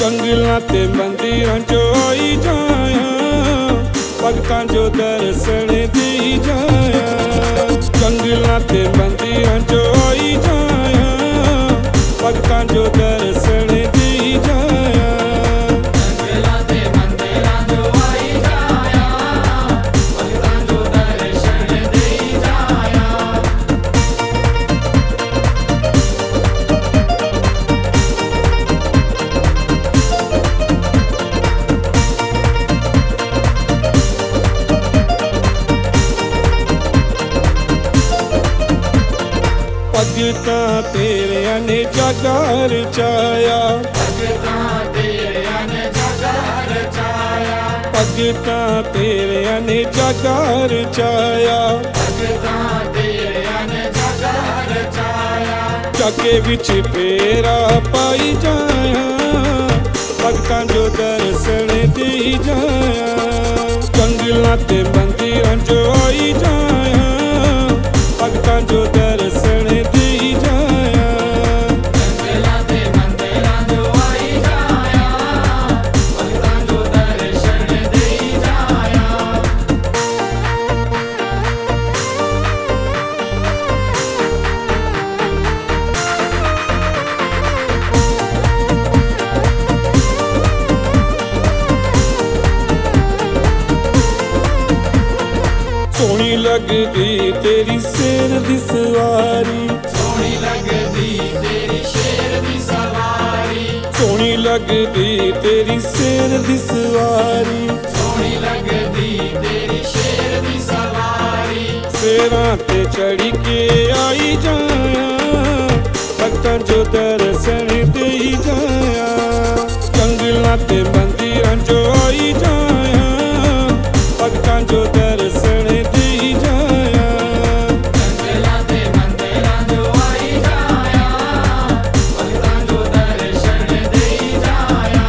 जंगलां ते मंदिरां चो आई जाया, भगतां जो दर्शन दी जाया। जंगलां ते मंदिरां चो आई जाया, भगतां जो दर्शन दी जाया। जंगलां ते मंदिरां चो आई जाया, भगतां जो दर्शन दी जाया। भगतां तेरियां ने जगा रचाया, भगतां तेरियां ने जगा रचाया, भगतां तेरियां ने जगा रचाया। भगतां तेरियां ने जगा रचाया। जगे विच फेरा पाई जाया, भगतां जो दर्शन दी जाया। जंगलां ते मंदिरां चो आई जाया, भगतां जो दर्शन दी जाया। जंगलां ते मंदिरां चो आई जाया, भगतां जो दर्शन दी जाया। सोहनी लगदी तेरी शेर दी सवारी, सोहनी लगदी तेरी शेर दी सवारी, सोहनी लगदी तेरी शेर दी सवारी। सोहनी लगदी तेरी शेर दी सवारी। शेरां ते चढ़ के आई जाया, भगतां जो दर्शन दी जाया। जंगलां ते मंदिरां चो आई जाया, भगतां जो दर्शन दी जाया। जंगलां ते मंदिरां चो आई जाया, भगतां जो दर्शन दी जाया।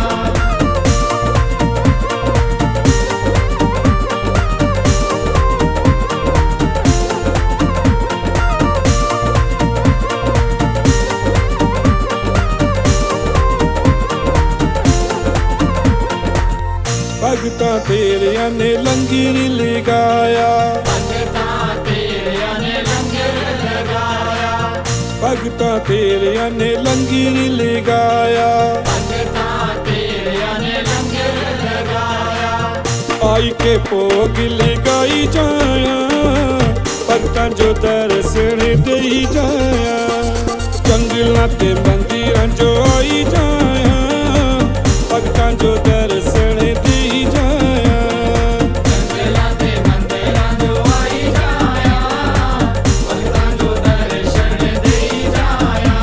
भगतां तेरियां ने लंगर लगाया, भगतां तेरियां ने लंगर लगाया, भगतां तेरियां ने लंगर लगाया। भगतां तेरियां ने लंगर लगाया। आई के भोग लगाई जाया, भगतां जो दर्शन दी जाया। जंगलां ते मंदिरां चो आई जाया, भगतां जो दर्शन दी जाया। जंगलां ते मंदिरां चो आई जाया, भगतां जो दर्शन दी जाया।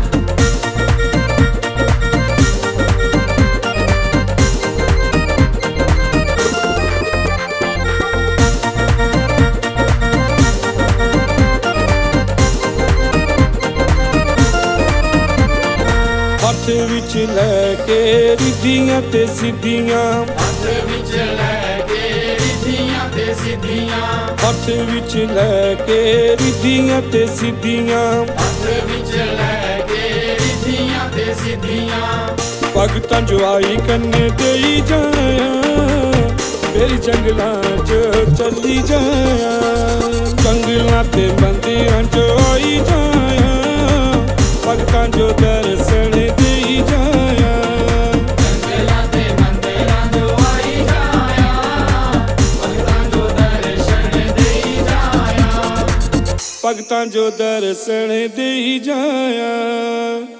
हथ विच लैके रिद्धियां ते सिद्धियां, हथ विच लैके रिद्धियां ते सिद्धियां, हथ विच लैके रिद्धियां ते सिद्धियां। हथ विच लैके रिद्धियां ते सिद्धियां। भगतां जो आई कन्ने देई जाया, फिर जंगलां च चली जाया। जंगलां ते मंदिरां चो आई जाया, भगतां जो दर्शन दी जाया। जंगलां ते मंदिरां चो आई जाया, भगतां जो दर्शन दी जाया। भगतां जो दर्शन दी जाया।